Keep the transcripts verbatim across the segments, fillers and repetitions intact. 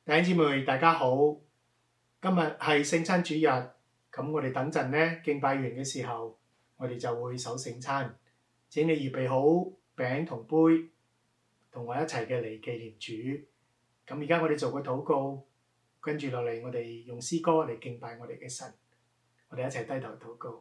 弟兄姊妹，大家好。今日係聖餐主日，咁我哋等陣咧敬拜完嘅時候，我哋就會守聖餐。請你預備好餅同杯，同我一齊嘅嚟紀念主。咁而家我哋做個禱告，跟住落嚟我哋用詩歌嚟敬拜我哋嘅神。我哋一齊低頭禱告。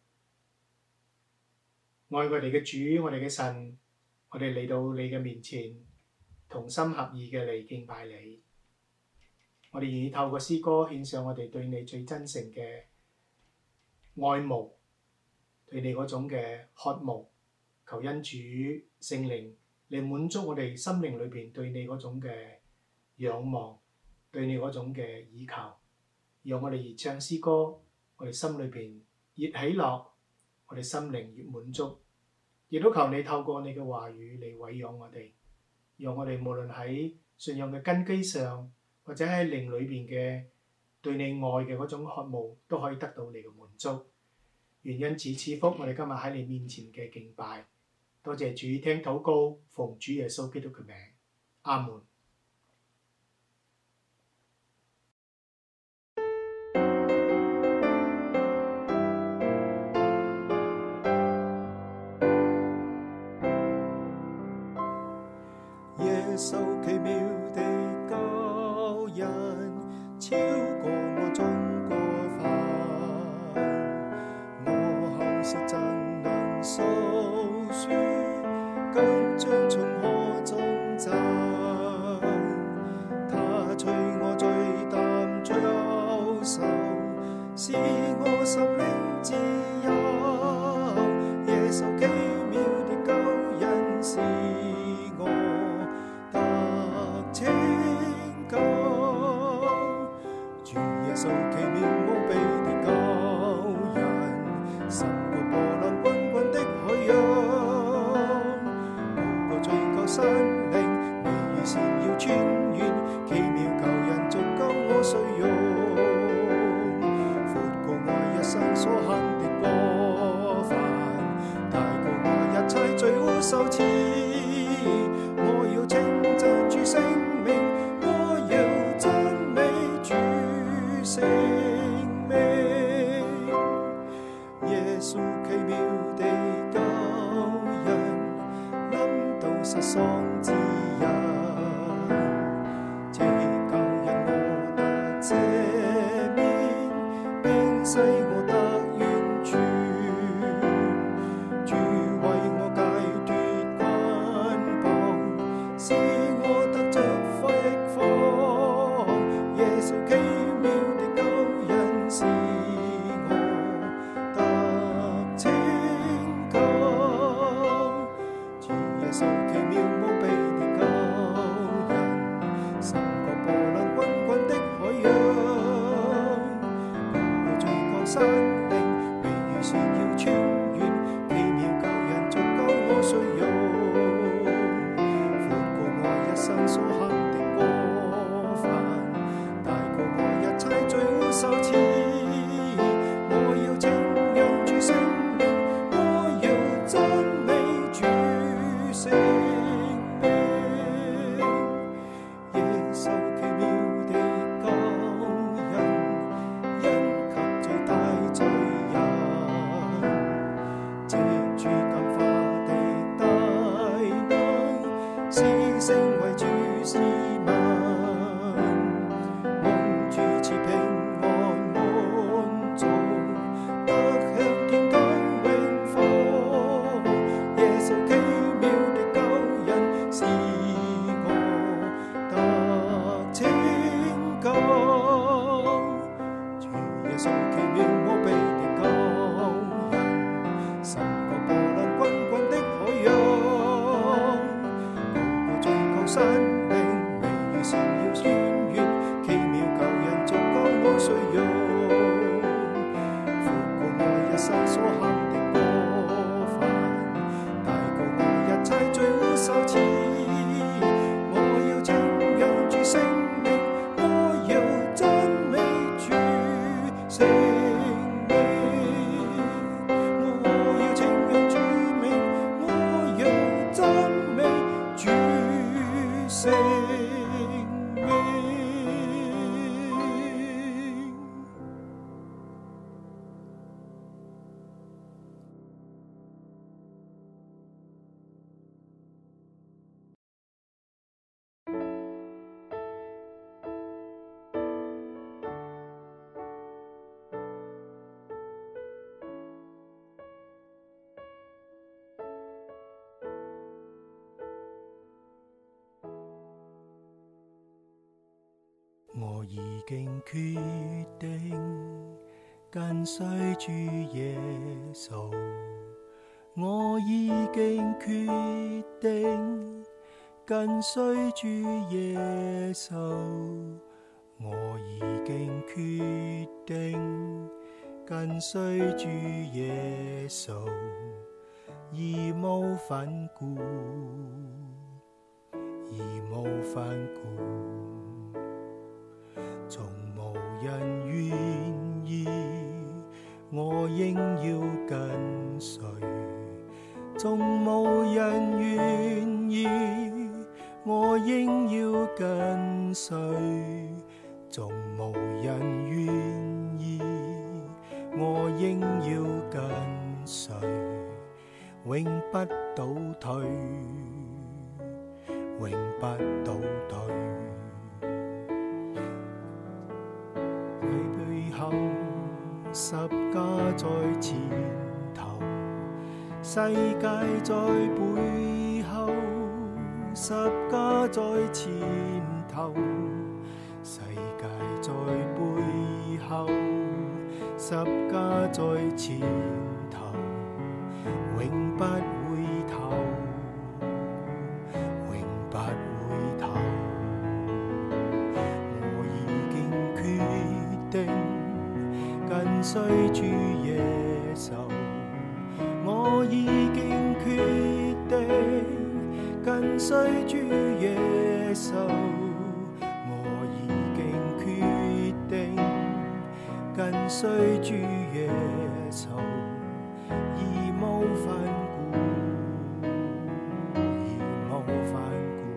愛我哋嘅主，我哋嘅神，我哋嚟到你嘅面前，同心合意嘅嚟敬拜你。我哋願意透過詩歌獻上我哋對你最真誠嘅愛慕，對你嗰種嘅渴慕，求恩主聖靈嚟滿足我哋心靈裏邊對你嗰種嘅仰望，對你嗰種嘅倚靠，讓我哋越唱詩歌，我哋心裏邊越喜樂，我哋心靈越滿足。亦都求你透過你嘅話語嚟餵養我哋，讓我哋無論喺信仰嘅根基上，或者喺靈裏邊嘅對你愛嘅嗰種渴慕，都可以得到你嘅滿足。願因此賜福我哋今日喺你面前嘅敬拜。多謝主聽禱告，奉主耶穌基督嘅名，阿門。 耶穌奇妙的救恩，超過我種過犯，我後世怎能訴說，更將從何中讚？他取我罪擔着手，使我心靈自由。耶穌奇妙的救恩是我拯救，主耶穌奇妙無比的救恩，勝過波瀾滾滾的海洋，高過最高山嶺，美善要傳遠，奇妙救恩足夠我需用，闊過我一生所行的過犯，大過我一切罪惡羞恥，我要稱讚主聖名，我要讚美主聖名。耶穌奇妙的救恩，臨到失喪之人，這救恩我得赦免，並使我得完全，主為我解脫捆綁，使我得着釋放。耶穌奇妙的救恩是我得拯救，主耶穌奇妙無比的救我已經決定跟隨主耶穌，我已經決定跟隨主耶穌，我已經決定跟隨主耶穌，義無反顧，義無反顧，從無人願意，我仍要跟隨，從無人願意，我仍要跟隨，從無人願意，我仍要跟隨，永不倒退，永不倒退。背後十架在前頭，世界在背後，十架在前頭，世界在背後，十架在前頭，永不回頭，永不回頭。我已經決定跟隨主耶穌，我已經決定跟隨主耶穌，我已經決定跟隨主耶穌，義無反顧，義無反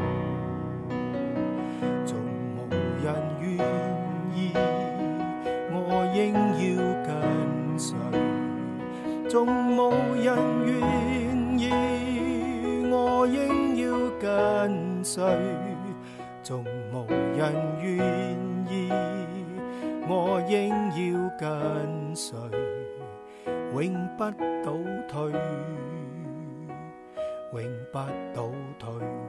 顧，從無人願意，我仍要跟隨，從無人願意，我仍要跟隨，從無人願意，我仍要跟隨，永不倒退，永不倒退。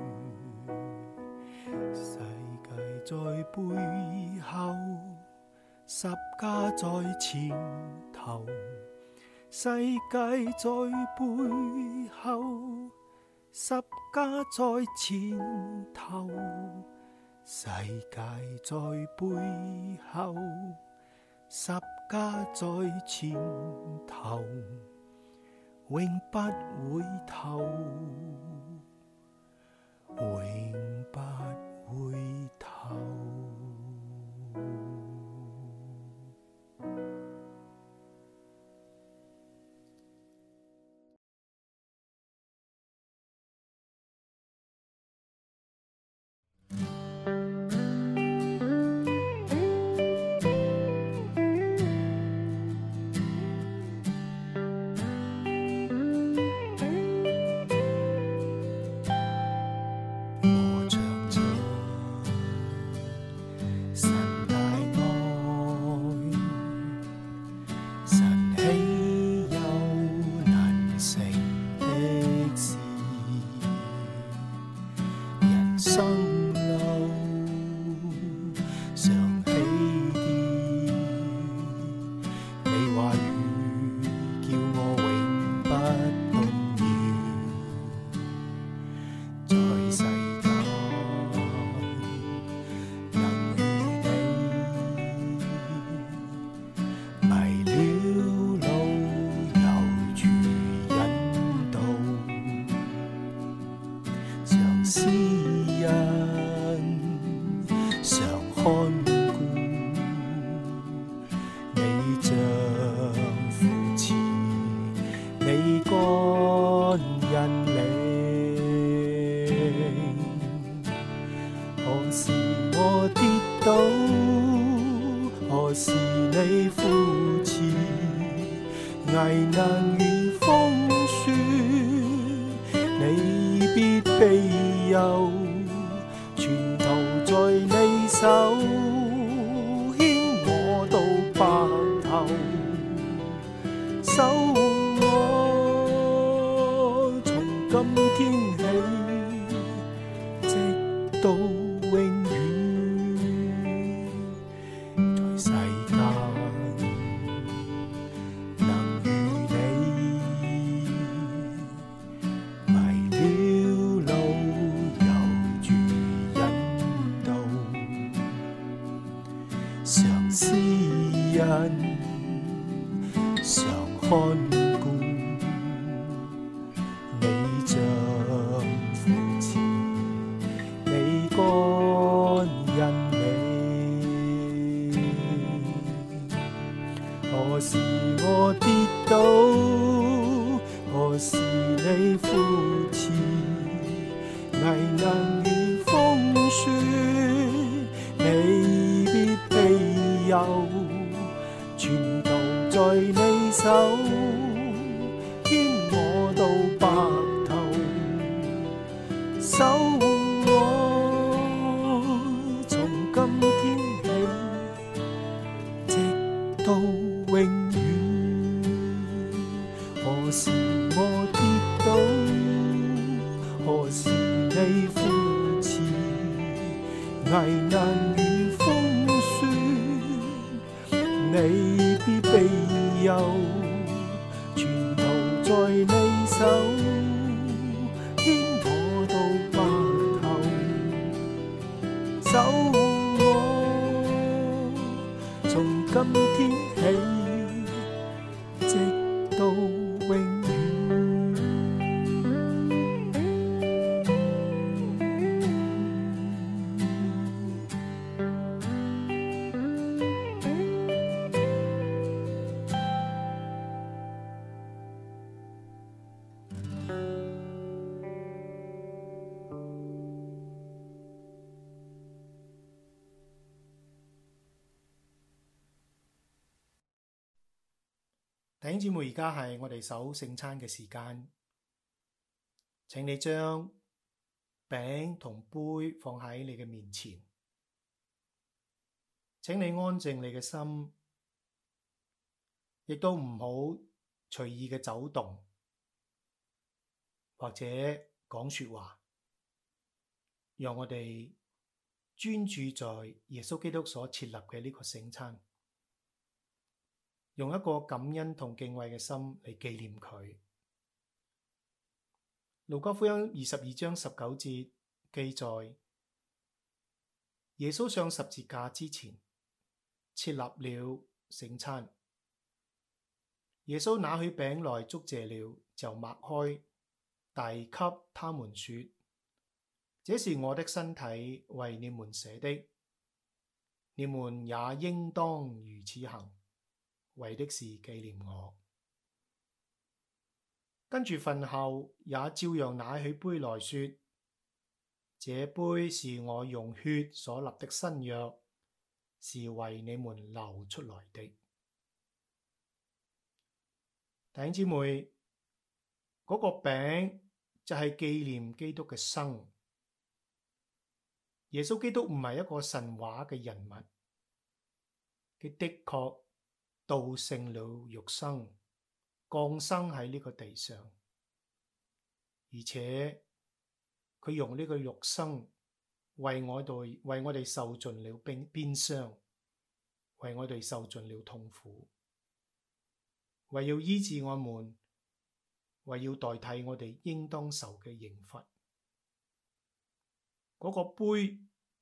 世界在背後，十架在前頭，世界在背後，十架在前頭，世界在背後，十架在前頭，永不回頭，永不回頭。 是你扶持，危難與風雪，你必庇佑，全投在你手，牽我到白頭，守護我，從今天起，直到永遠。何時我跌倒，何時你扶持，危難與風雪，你必庇佑，全投在你手，牽我到白頭，守護我，從今天起，直到永遠。 弟兄姊妹，而家係我哋守聖餐嘅時間，請你將餅同杯放喺你嘅面前，請你安靜你嘅心，亦都唔好隨意嘅走動或者講說話，讓我哋專注在耶穌基督所設立嘅呢個聖餐，用一個感恩同敬畏嘅心嚟紀念佢。路加福音二十二章十九節記載，耶穌上十字架之前設立了聖餐。耶穌拿起餅來，祝謝了，就擘開，遞給他們說：這是我的身體，為你們捨的，你們也應當如此行，為的是紀念我。跟住飯後也照樣拿起杯來說：這杯是我用血所立的新約，是為你們流出來的。弟兄姊妹，嗰、那個餅就係紀念基督嘅生。耶穌基督唔係一個神話嘅人物，佢的確道成了肉身，降生喺呢個地上，而且佢用呢個肉身為我哋為我哋受盡了鞭鞭傷，為我哋受盡了痛苦，為要醫治我們，為要代替我哋應當受嘅刑罰。嗰、那個杯，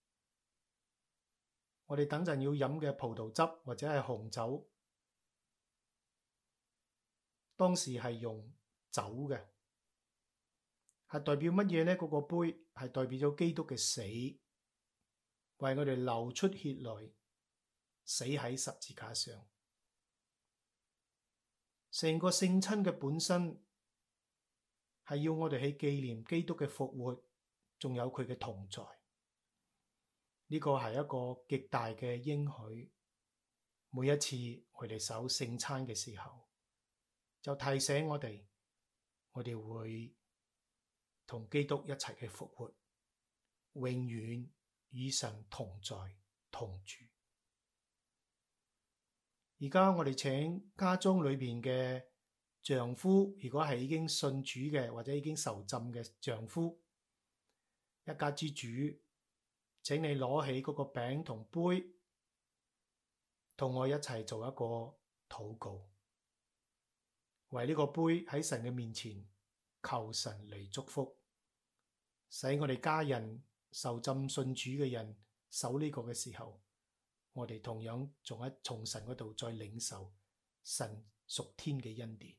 我哋等陣要飲嘅葡萄汁或者係紅酒，當時係用酒嘅，係代表乜嘢呢？嗰、那個杯係代表咗基督嘅死，為我哋流出血來，死喺十字架上。成個聖餐嘅本身係要我哋去紀念基督嘅復活，仲有佢嘅同在。呢、這個係一個極大嘅應許。每一次我哋守聖餐嘅時候，就提醒我哋，我哋會同基督一齊嘅復活，永遠與神同在同住。而家我哋請家中裏邊嘅丈夫，如果係已經信主嘅或者已經受浸嘅丈夫，一家之主，請你攞起嗰個餅同杯，同我一齊做一個禱告，為呢個杯喺神嘅面前求神嚟祝福，使我哋家人受浸信主嘅人守呢個嘅時候，我哋同樣從一從神嗰度再領受神屬天嘅恩典。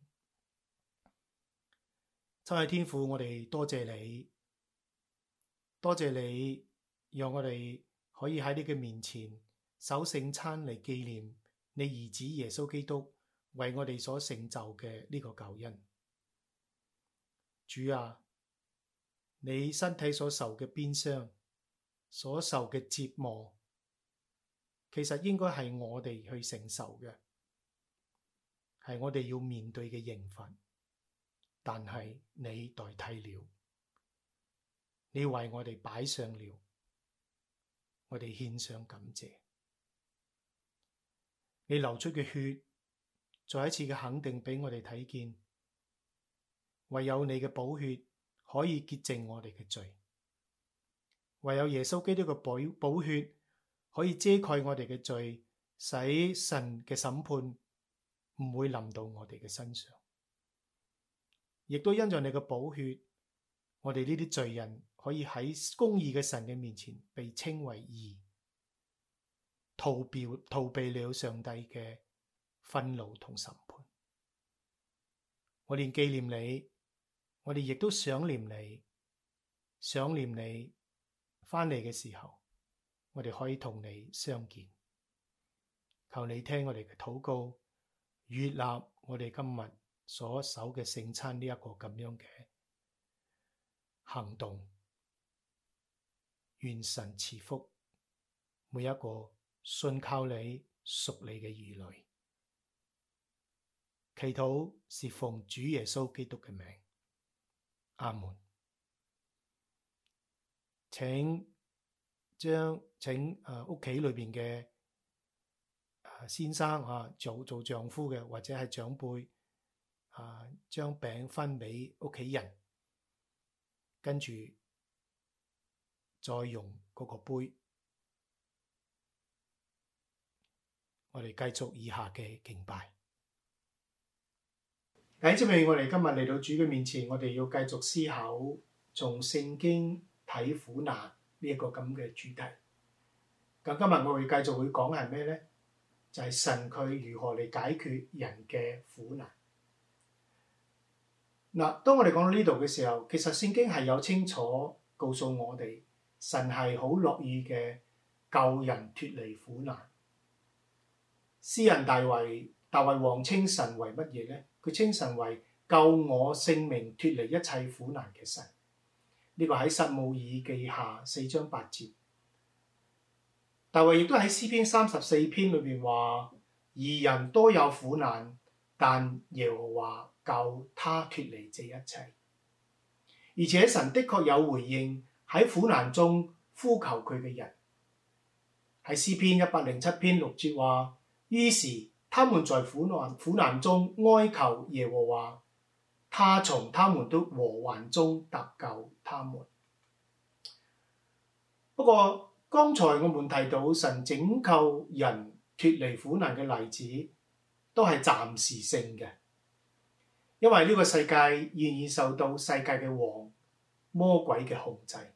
真係天父，我哋多謝你，多謝你讓我哋可以喺你嘅面前守聖餐嚟紀念你兒子耶穌基督為我哋所成就嘅呢個救恩。 主啊，你身體所受嘅鞭傷，所受嘅折磨，其實應該係我哋去承受嘅，係我哋要面對嘅刑罰，但係你代替了，你為我哋擺上了，我哋獻上感謝。你流出嘅血，再一次嘅肯定俾我哋睇見，唯有你嘅寶血可以潔淨我哋嘅罪，唯有耶穌基督嘅寶寶血可以遮蓋我哋嘅罪，使神嘅審判唔會臨到我哋嘅身上。亦都因着你嘅寶血，我哋呢啲罪人可以喺公義嘅神嘅面前被稱為義，逃避逃避了上帝嘅憤怒同審判。我哋紀念你，我哋亦都想念你，想念你翻嚟嘅時候，我哋可以同你相見。求你聽我哋嘅禱告，悅納我哋今日所守嘅聖餐呢一個咁樣嘅行動。願神賜福每一個信靠你、屬你嘅兒女。祈禱是奉主耶穌基督嘅名，阿門。請將請誒屋企裏邊嘅誒先生啊，做做丈夫嘅或者係長輩啊，將餅分俾屋企人，跟住再用嗰個杯。我哋繼續以下嘅敬拜。弟兄姊妹，我哋今日嚟到主嘅面前，我哋要繼續思考從聖經睇苦難呢一個咁嘅主題。咁今日我會繼續會講係咩咧？就係神佢如何嚟解決人嘅苦難。嗱，當我哋講到呢度嘅時候，其實聖經係有清楚告訴我哋，神係好樂意嘅救人脫離苦難。詩人大衛大衛王稱神為乜嘢咧？佢稱神為救我性命脫離一切苦難嘅神。呢、這個喺撒母耳記下四章八節。大衛亦都喺詩篇三十四篇裏邊話：義人多有苦難，但耶和華救他脫離這一切。而且神的確有回應喺苦難中呼求佢嘅人。喺詩篇一百零七篇六節話：於是他們在苦難苦難中哀求耶和華，他從他們的禍患中搭救他們。不過剛才我們提到神拯救人脫離苦難嘅例子，都係暫時性嘅，因為呢個世界現已受到世界嘅王魔鬼嘅控制。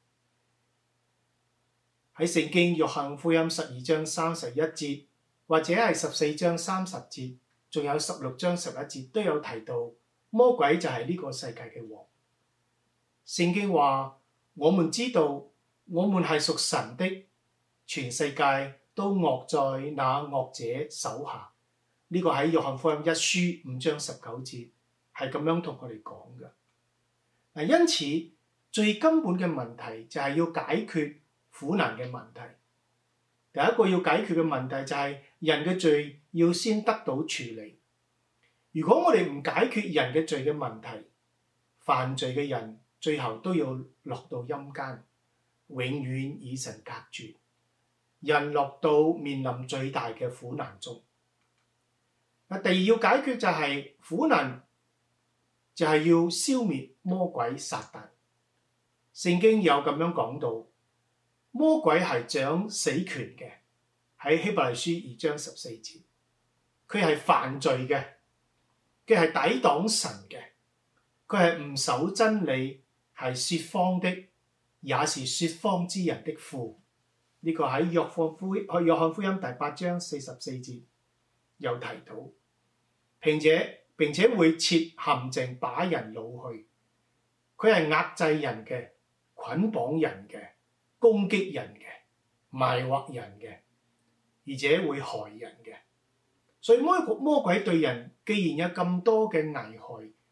喺聖經約翰福音十二章三十一節，或者係十四章三十節，仲有十六章十一節都有提到魔鬼就係呢個世界嘅王。聖經話：我們知道我們係屬神的，全世界都惡在那惡者手下。呢、這個喺約翰福音一書五章十九節係咁樣同我哋講嘅。嗱，因此最根本嘅問題就係要解決苦難嘅問題。第一個要解決嘅問題就係人嘅罪要先得到處理。如果我哋唔解決人嘅罪嘅問題，犯罪嘅人最後都要落到陰間，永遠與神隔絕。人落到面臨最大嘅苦難中。嗱，第二要解決就係苦難，就係要消滅魔鬼撒旦。聖經有咁樣講到，魔鬼係掌死權嘅，喺希伯來書二章十四節，佢係犯罪嘅，佢係抵擋神嘅，佢係唔守真理，係說謊的，也是說謊之人的父。呢、這個喺約翰福音約翰福音第八章四十四節有提到，並且並且會設陷阱把人擄去，佢係壓制人嘅、捆綁人嘅、攻擊人嘅、迷惑人嘅，而且會害人嘅。所以魔魔鬼對人既然有咁多嘅危害，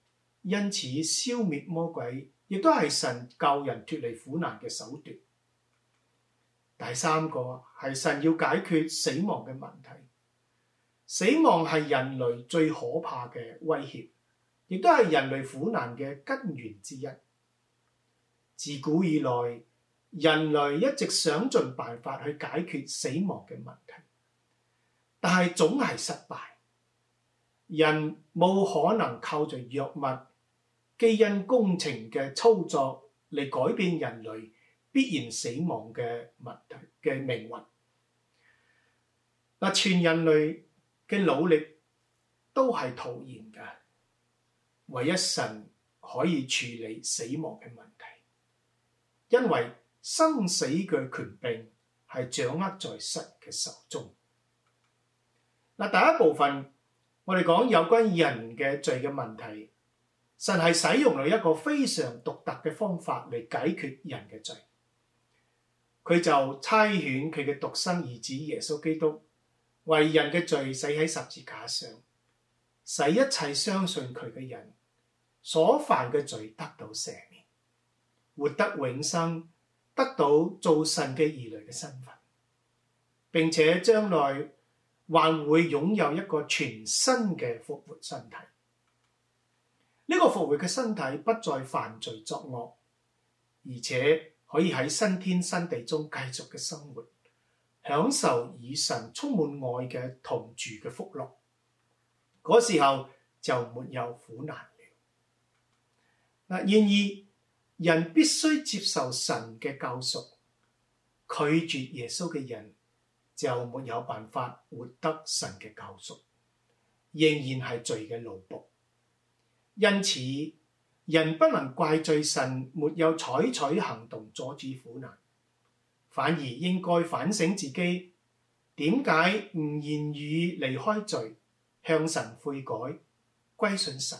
因此消滅魔鬼亦都係神救人脫離苦難嘅手段。第三個係神要解決死亡嘅問題。死亡係人類最可怕嘅威脅，亦都係人類苦難嘅根源之一。自古以來，人類一直想盡辦法去解決死亡嘅問題，但係總係失敗。人冇可能靠着藥物、基因工程嘅操作嚟改變人類必然死亡嘅問題嘅命運。嗱，全人類嘅努力都係徒然嘅，唯一神可以處理死亡嘅問題，因為生死嘅權柄係掌握在神嘅手中。嗱，第一部分我哋講有關人嘅罪嘅問題，神係使用咗一個非常獨特嘅方法嚟解決人嘅罪。佢就差遣佢嘅獨生兒子耶穌基督為人嘅罪死喺十字架上，使一切相信佢嘅人所犯嘅罪得到赦免，活得永生，得到做神嘅兒女嘅身份，並且將來還會擁有一個全新嘅復活身體。呢個復活嘅身體不再犯罪作惡，而且可以喺新天新地中繼續嘅生活，享受與神充滿愛嘅同住嘅福樂。嗰時候就沒有苦難了。然而人必須接受神嘅救贖，拒絕耶穌嘅人就沒有辦法活得神嘅救贖，仍然係罪嘅奴僕。因此人不能怪罪神沒有採取行動阻止苦難，反而應該反省自己點解唔言語離開罪，向神悔改，歸信神。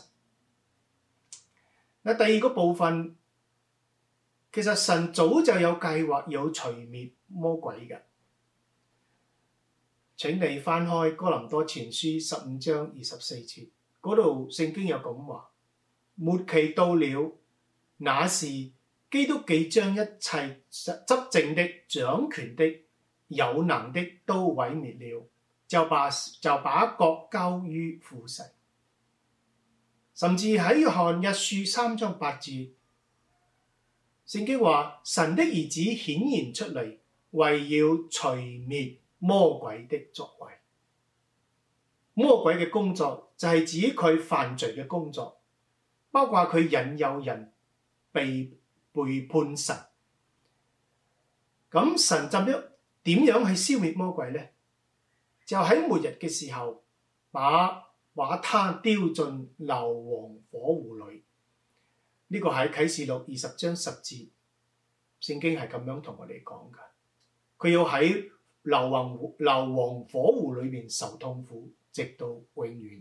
嗱，第二個部分，其實神早就有計劃要除滅魔鬼嘅。請你翻開哥林多前書十五章二十四節，嗰度聖經有咁話：末期到了，那時基督既將一切執政的、掌權的、有能的都毀滅了，就把就把國交於父神。甚至喺約翰一書三章八節，聖經話神的兒子顯現出嚟，為要除滅魔鬼的作為。魔鬼嘅工作就係指佢犯罪嘅工作，包括佢引誘人被背叛神。咁神怎樣點樣去消滅魔鬼呢？就喺末日嘅時候，把把他丟進硫磺火湖裏。呢、這個喺啟示錄二十章十節，聖經係咁樣同我哋講㗎。佢要喺硫磺硫磺火湖裏面受痛苦，直到永遠。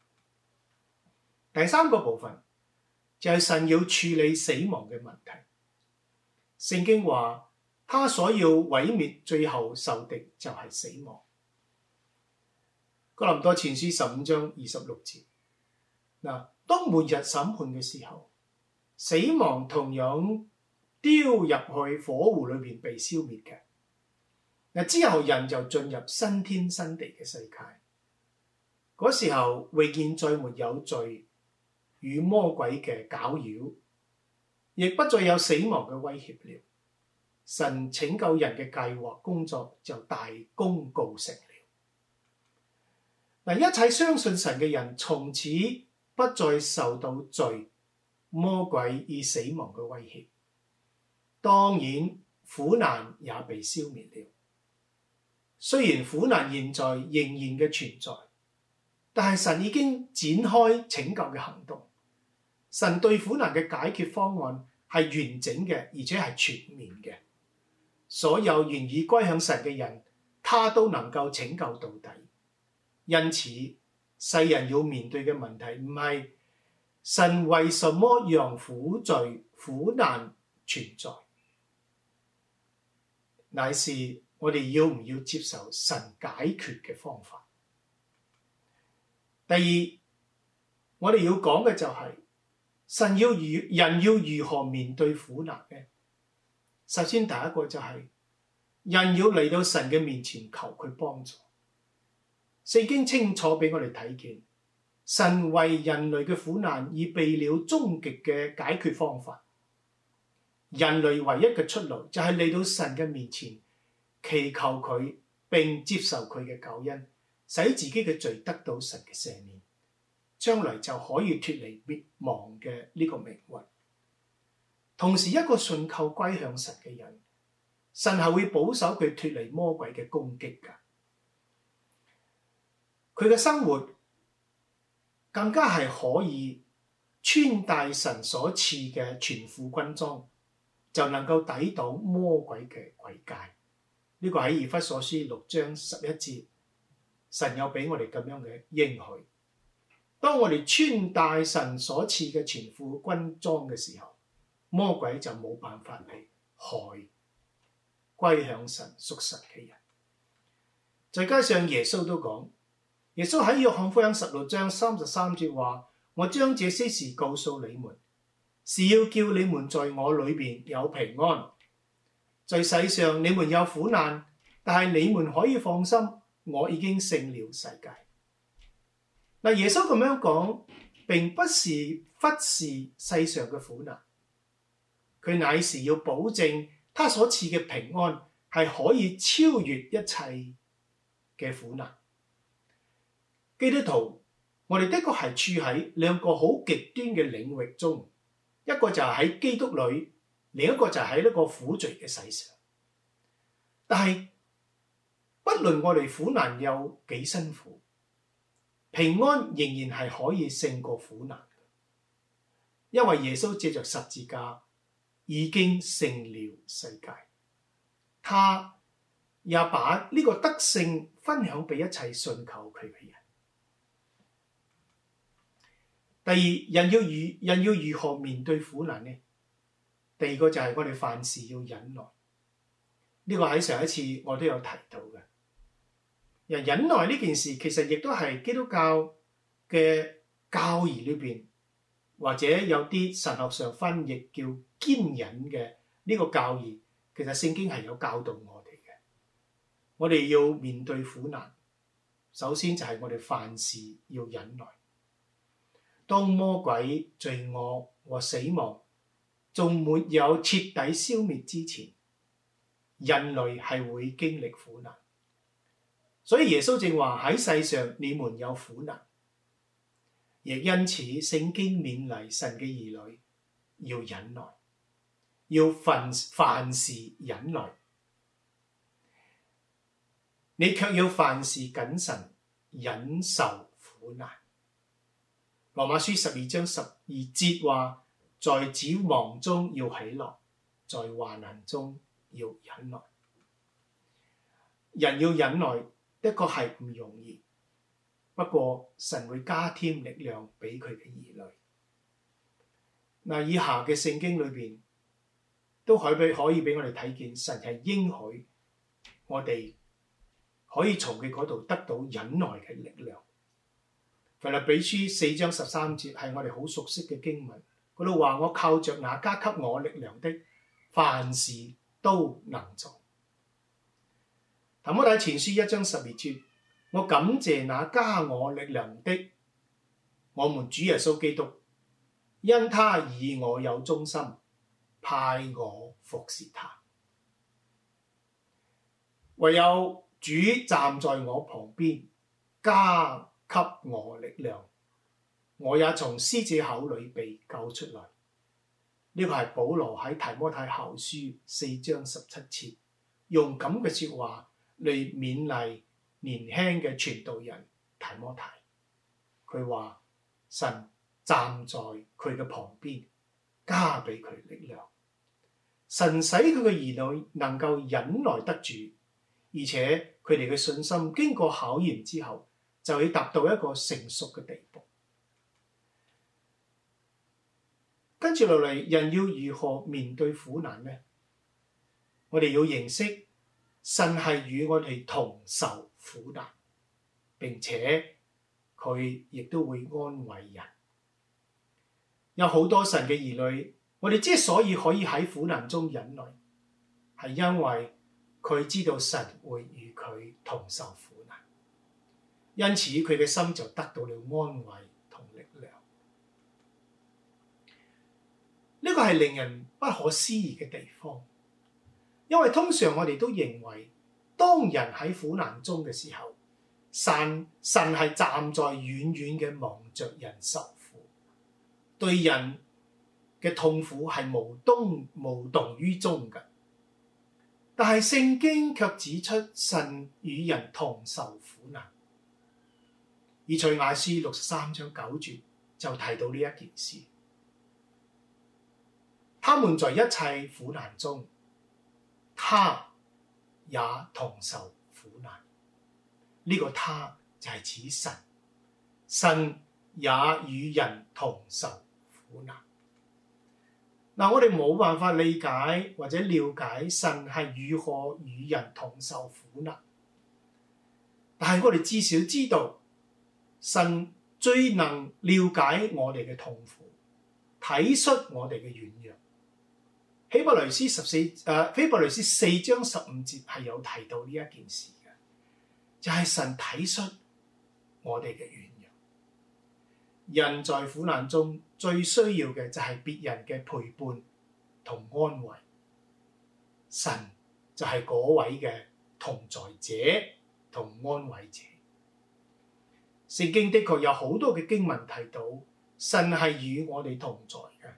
第三個部分就係神要處理死亡嘅問題。聖經話，他所要毀滅最後受敵就係死亡。哥林多前書十五章二十六節。嗱，當末日審判嘅時候，死亡同樣丟入去火湖裏面被消滅嘅。嗱，之後人就進入新天新地嘅世界。嗰時候永遠再沒有罪與魔鬼嘅攪擾，亦不再有死亡嘅威脅了。神拯救人嘅計劃工作就大功告成了。嗱，一切相信神嘅人從此不再受到罪、魔鬼與死亡嘅威脅。當然，苦難也被消滅了。雖然苦難現在仍然嘅存在，但係神已經展開拯救嘅行動。神對苦難嘅解決方案係完整嘅，而且係全面嘅。所有願意歸向神嘅人，他都能夠拯救到底。因此，世人要面對嘅問題唔係神為什麼讓苦罪、苦難存在，乃是我哋要唔要接受神解決嘅方法。第二，我哋要講嘅就係神要如人要如何面對苦難呢？首先第一個就係、是、人要嚟到神嘅面前求佢幫助。聖經清楚俾我哋睇見，神為人類嘅苦難已備了終極嘅解決方法。人類唯一嘅出路就係嚟到神嘅面前，祈求佢並接受佢嘅救恩，使自己嘅罪得到神嘅赦免，將來就可以脫離滅亡嘅呢個命運。同時，一個信靠歸向神嘅人，神係會保守佢脫離魔鬼嘅攻擊㗎。佢嘅生活更加係可以穿戴神所賜嘅全副軍裝，就能夠抵擋魔鬼嘅詭計。呢、這個喺以弗所書六章十一節，神有俾我哋咁樣嘅應許。當我哋穿戴神所賜嘅全副軍裝嘅時候，魔鬼就冇辦法嚟害歸向神屬神嘅人。再加上耶穌都講，耶穌喺約翰福音十六章三十三節話：我將這些事告訴你們，是要叫你們在我裏面有平安。在世上你們有苦難，但係你們可以放心，我已經勝了世界。嗱，耶穌咁樣講，並不是忽視世上嘅苦難，佢乃是要保證他所賜嘅平安係可以超越一切嘅苦難。基督徒，我哋的確係處喺兩個好極端嘅領域中，一個就係喺基督裏，另一個就係喺呢個苦罪嘅世上。但係不論我哋苦難有幾辛苦，平安仍然係可以勝過苦難，因為耶穌借着十字架已經勝了世界，他也把呢個得勝分享俾一切信求佢嘅人。第二，人要如人要如何面對苦難呢？第二個就係我哋凡事要忍耐。呢、這個喺上一次我都有提到嘅。人忍耐呢件事其實亦都係基督教嘅教義裏邊，或者有啲神學上翻譯叫堅忍嘅呢個教義，其實聖經係有教導我哋嘅。我哋要面對苦難，首先就係我哋凡事要忍耐。當魔鬼、罪惡和死亡仲沒有徹底消滅之前，人類係會經歷苦難。所以耶穌正話喺世上你們有苦難，亦因此聖經勉勵神嘅兒女要忍耐，要凡凡事忍耐。你卻要凡事謹慎，忍受苦難。羅馬書十二章十二節話：在指望中要喜樂，在患難中要忍耐。人要忍耐的確係唔容易，不過神會加添力量俾佢嘅兒女。嗱，以下嘅聖經裏邊都可以俾可以俾我哋睇見，神係應許我哋可以從佢嗰度得到忍耐嘅力量。腓立比書四章十三節係我哋好熟悉嘅經文，嗰度話：我靠着那加給我力量的，凡事都能做。提摩太前書一章十二節，我感謝那加我力量的，我們主耶穌基督，因他以我有忠心，派我服侍他。唯有主站在我旁邊，加給我力量，我也從獅子口裏被救出來。呢、這個係保羅喺提摩太後書四章十七節，用咁嘅說話嚟勉勵年輕嘅傳道人提摩太。佢話神站在佢嘅旁邊，加俾佢力量。神使佢嘅兒女能夠忍耐得住，而且佢哋嘅信心經過考驗之後，就會達到一個成熟嘅地步。跟住落嚟，人要如何面對苦難呢？我哋要認識神係與我哋同受苦難，並且佢亦都會安慰人。 有好多神嘅兒女，我哋之所以可以喺苦難中忍耐，係因為佢知道神會與佢同受苦難，因此佢嘅心就得到了安慰同力量。呢個係令人不可思議嘅地方，因為通常我哋都認為，當人喺苦難中嘅時候，神神係站在遠遠嘅望着人受苦，對人嘅痛苦係無動無動於衷嘅。但係聖經卻指出，神與人同受苦難。以賽亞書六十三章九節就提到呢一件事。他們在一切苦難中，他也同受苦難。呢、這個他就係指神，神也與人同受苦難。嗱，我哋冇辦法理解或者了解神係如何與人同受苦難，但係我哋至少知道神最能了解我哋嘅痛苦，體恤我哋嘅軟弱。希伯來書十四誒，希伯來書四章十五節係有提到呢一件事嘅，就係、是、神體恤我哋嘅軟弱。人在苦難中最需要嘅就係別人嘅陪伴同安慰，神就係嗰位嘅同在者同安慰者。聖經的確有好多嘅經文提到，神係與我哋同在嘅。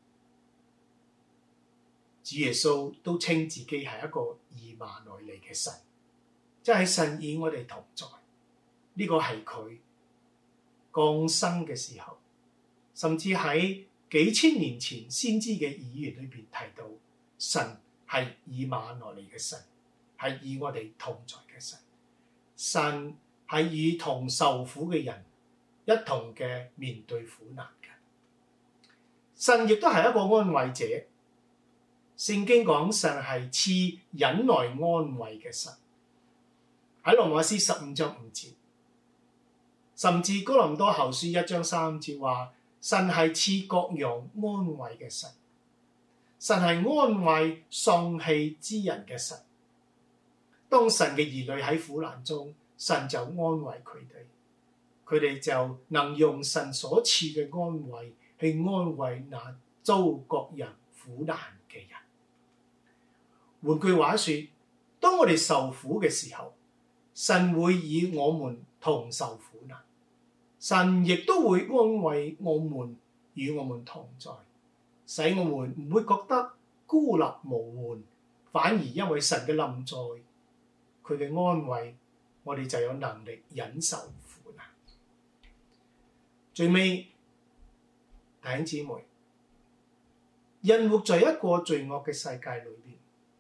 主耶穌都稱自己係一個以馬內利嘅神，即係神與我哋同在。呢、這個係佢降生嘅時候，甚至喺幾千年前先知嘅語言裏邊提到，神係以馬內利嘅神，係與我哋同在嘅神。神係與同受苦嘅人一同嘅面對苦難嘅。神亦都係一個安慰者。聖經講神係賜忍耐安慰嘅神。喺羅馬書十五章五節，甚至哥林多後書一章三節話，神係賜各樣安慰嘅神。神係安慰喪氣之人嘅神。當神嘅兒女喺苦難中，神就安慰佢哋，佢哋就能用神所賜嘅安慰去安慰那遭各樣苦難嘅人。換句話說，當我哋受苦嘅時候，神會與我們同受苦難，神亦都會安慰我們，與我們同在，使我們唔會覺得孤立無援，反而因為神嘅臨在，佢嘅安慰，我哋就有能力忍受苦難。最尾，弟兄姊妹，人活在一個罪惡嘅世界裏邊。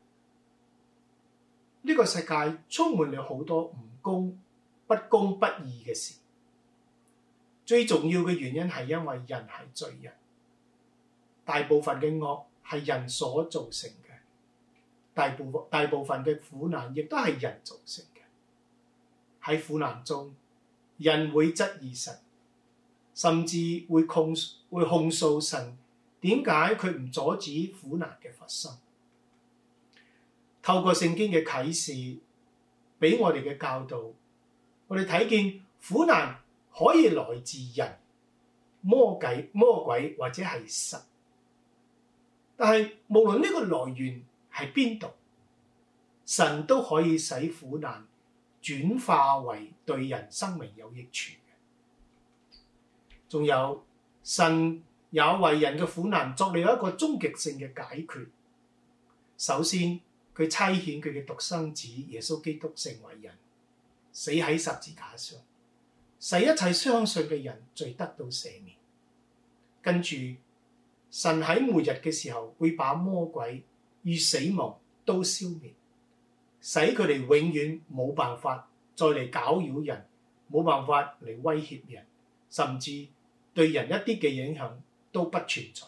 呢個世界充滿了好多唔公、不公不義嘅事。最重要嘅原因係因為人係罪人，大部分嘅惡係人所造成嘅，大部分大部分嘅苦難亦都係人造成嘅。喺苦難中，人會質疑神，甚至會控會控訴神，點解佢唔阻止苦難嘅發生？透過聖經嘅啟示，俾我哋嘅教導，我哋睇見苦難可以來自人、魔鬼、魔鬼或者係神。但係無論呢個來源係邊度，神都可以使苦難轉化為對人生命有益處嘅。仲有，神也為人嘅苦難作了一個終極性嘅解決。首先，佢差遣佢嘅獨生子耶穌基督成為人，死喺十字架上，使一切相信嘅人罪得到赦免。跟住，神喺末日嘅時候會把魔鬼與死亡都消滅，使佢哋永遠冇辦法再嚟攪擾人，冇辦法嚟威脅人，甚至對人一啲嘅影響都不存在。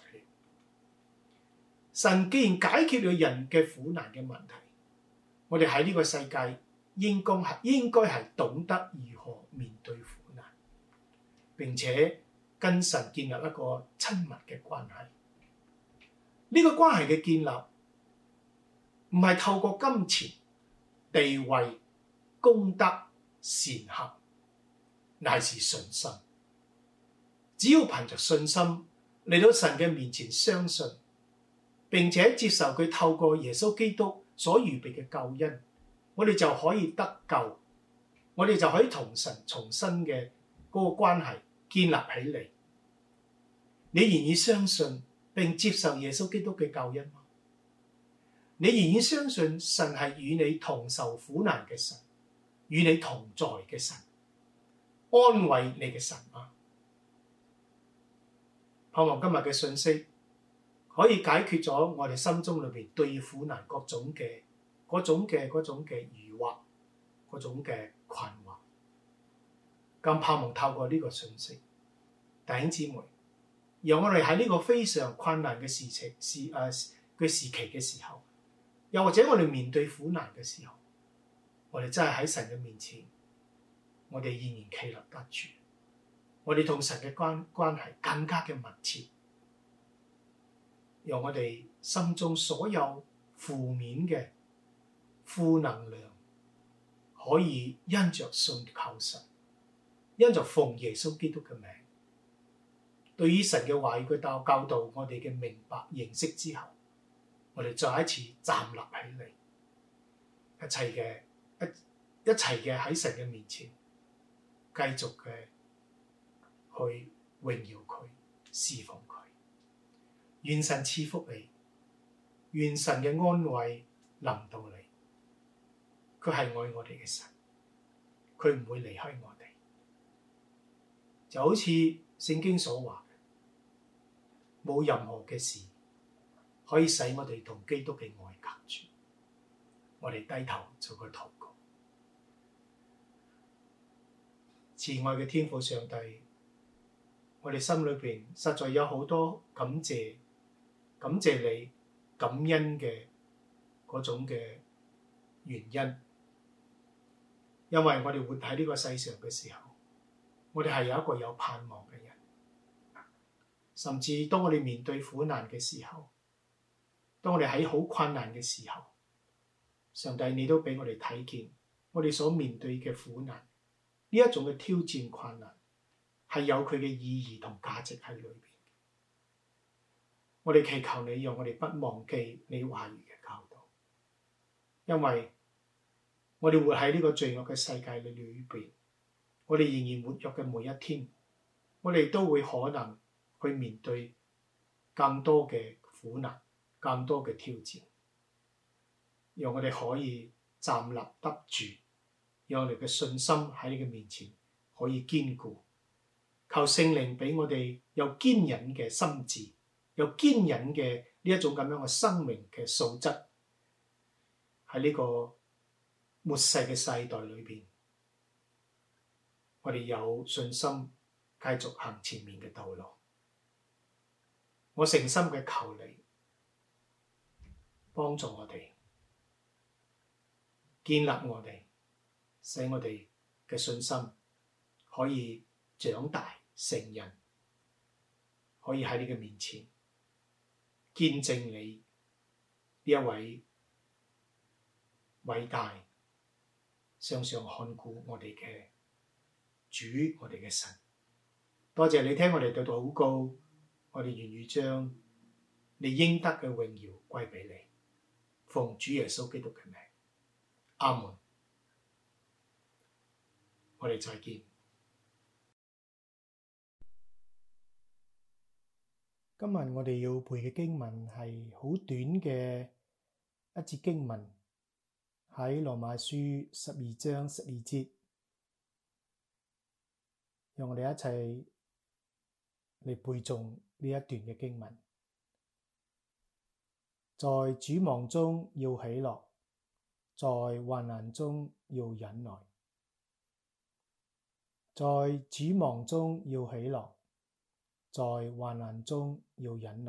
神既然解決了人嘅苦難嘅問題，我哋喺呢個世界應該係應該係懂得如何面對苦難，並且跟神建立一個親密嘅關係。呢個關係嘅建立唔係透過金錢、地位、功德、善行，乃是信心。只要憑着信心嚟到神嘅面前相信，並且接受佢透過耶穌基督所預備嘅救恩，我哋就可以得救，我哋就可以同神重新嘅嗰個關係建立起嚟。你願意相信並接受耶穌基督嘅救恩嗎？你願意相信神係與你同受苦難嘅神，與你同在嘅神，安慰你嘅神嗎？盼望今日嘅信息可以解決咗我哋心中裏邊對苦難各種嘅嗰種嘅嗰種嘅疑惑，嗰種嘅困惑。咁盼望透過呢個信息，弟兄姊妹，讓我哋喺呢個非常困難嘅事情事誒嘅時期嘅時候，又或者我哋面對苦難嘅時候，我哋真係喺神嘅面前，我哋依然企立得住，我哋同神嘅關關係更加嘅密切，讓我哋心中所有負面嘅負能量，可以因着信靠神，因着奉耶穌基督嘅名，對於神嘅話語嘅教教導，我哋嘅明白認識之後，我哋再一次站立起嚟，一切嘅一一齊嘅喺神嘅面前，繼續嘅去榮耀佢、侍奉佢。願神賜福你，願神嘅安慰臨到你。佢係愛我哋嘅神，佢唔會離開我哋。就好似聖經所話嘅，冇任何嘅事可以使我哋同基督嘅愛隔絕。我哋低頭做個禱告。慈愛嘅天父上帝，我哋心裏邊實在有好多感謝，感謝你感恩嘅嗰種嘅原因，因為我哋活喺呢個世上嘅時候，我哋係有一個有盼望嘅人，甚至當我哋面對苦難嘅時候，當我哋喺好困難嘅時候，上帝你都俾我哋睇見，我哋所面對嘅苦難，呢一種嘅挑戰困難係有佢嘅意義同價值喺裏邊。我哋祈求你，讓我哋不忘記你話語嘅教導，因為我哋活喺呢個罪惡嘅世界裏邊，我哋仍然活躍嘅每一天，我哋都會可能去面對更多嘅苦難，更多嘅挑戰，讓我哋可以站立得住，讓我哋嘅信心喺你嘅面前可以堅固。求聖靈俾我哋有堅忍嘅心智，有堅忍嘅呢一種咁樣嘅生命嘅素質，喺呢個末世嘅世代裏邊，我哋有信心繼續行前面嘅道路。我誠心嘅求你幫助我哋，建立我哋，使我哋嘅信心可以長大成人，可以喺你嘅面前見證你呢一位偉大、常常看顧我哋嘅主，我哋嘅神。多謝你聽我哋嘅禱告，我哋願意將你應得嘅榮耀歸俾你，奉主耶穌基督嘅名，阿門。我哋再見。今日我哋要背嘅經文係好短嘅一節經文，喺羅馬書十二章十二節，讓我哋一齊嚟背誦呢一段嘅經文。在主望中要喜樂，在患難中要忍耐，在主望中要喜樂，在患難中要忍耐。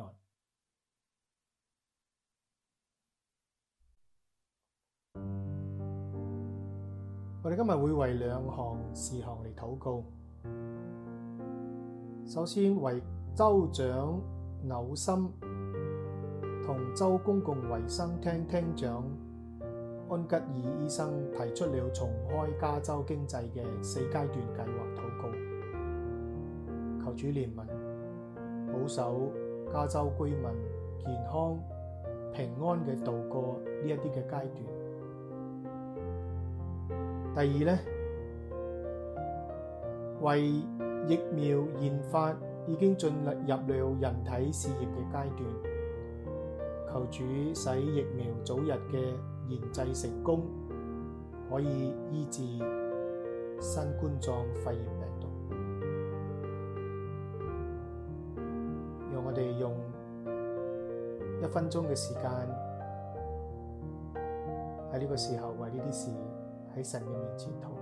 我哋今日會為兩項事項嚟禱告。 首先為州長紐森同州公共衛生廳廳長安吉爾醫生提出了重開加州經濟嘅四階段計劃禱告，求主憐憫，保守加州居民健康平安嘅度過呢一啲嘅階段。第二呢，為疫苗研發已經進入了人體試驗嘅階段，求主使疫苗早日嘅研製成功，可以醫治新冠狀肺炎病毒。讓我哋用一分鐘嘅時間喺呢個時候為呢啲事喺神嘅面前禱告。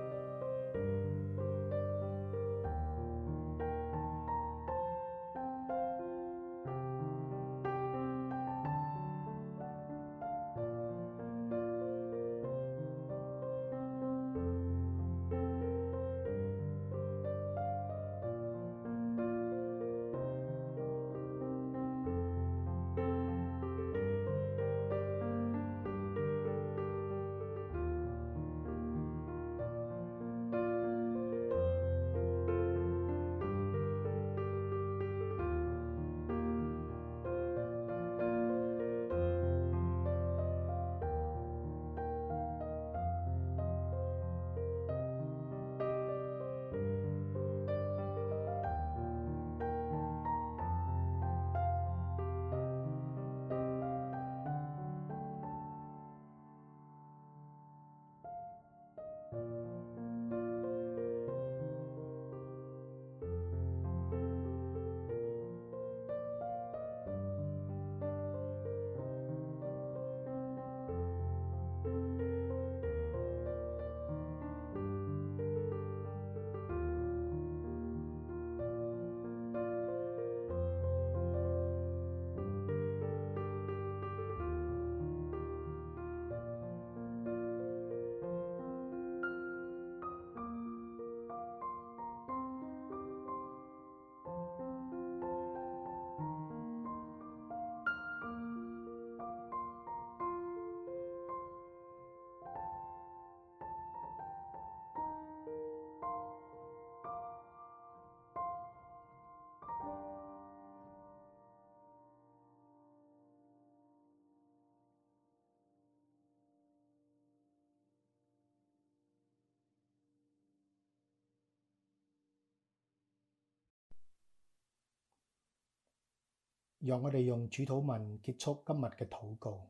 讓我哋用主禱文結束今日嘅禱告。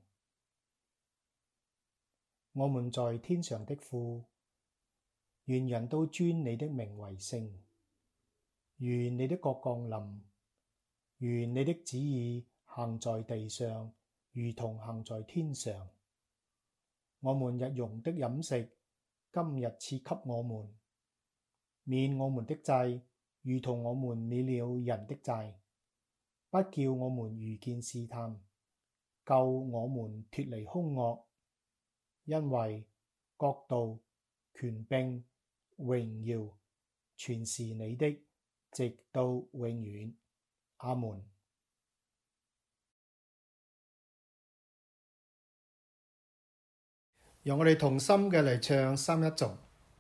我們在天上的父，願人都尊你的名為聖。願你的國降臨。願你的旨意行在地上，如同行在天上。我們日用的飲食，今日賜給我們，免我們的債，如同我們免了人的債。不叫我們遇見試探，救我們脫離兇惡，因為國度、權柄、榮耀，全是你的，直到永遠。阿門。讓我哋同心嘅嚟唱三一頌。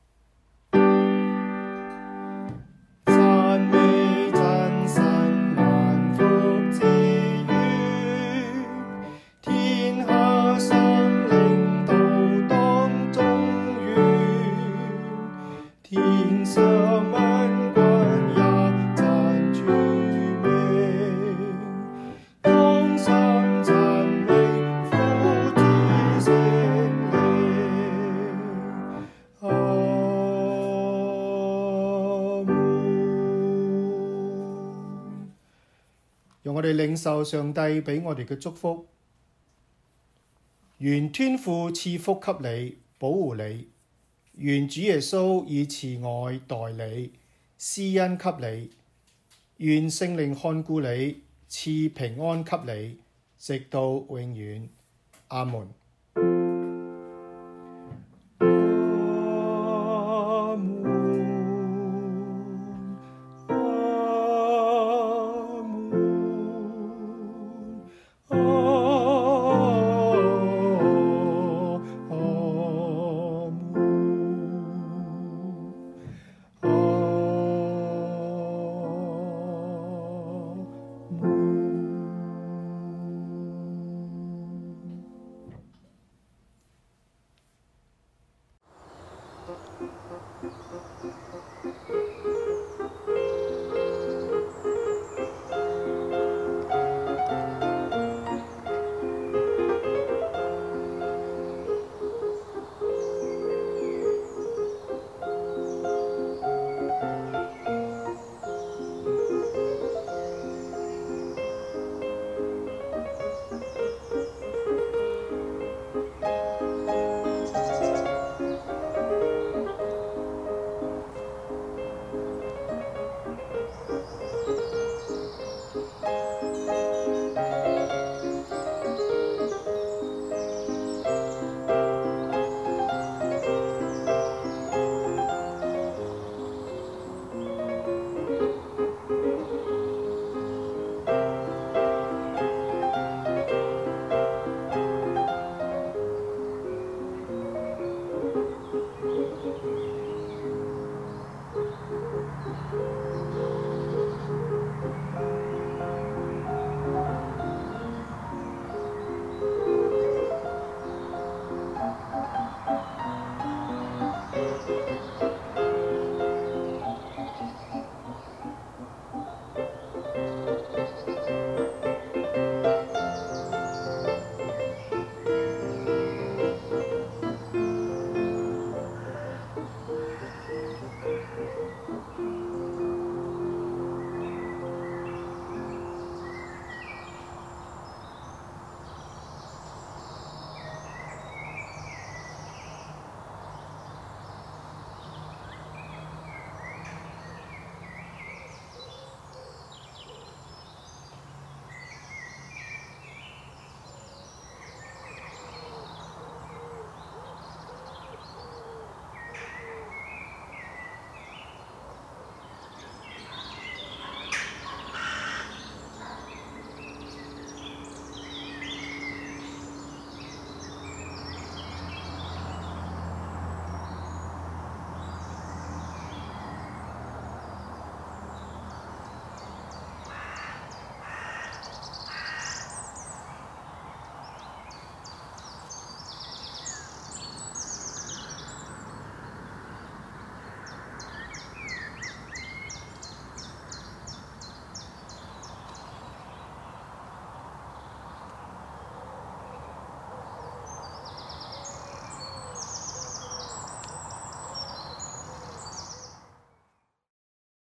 讓我哋領受上帝俾我哋嘅祝福，願天父賜福給你，保護你；願主耶穌以慈愛待你，施恩給你；願聖靈看顧你，賜平安給你，直到永遠。阿門。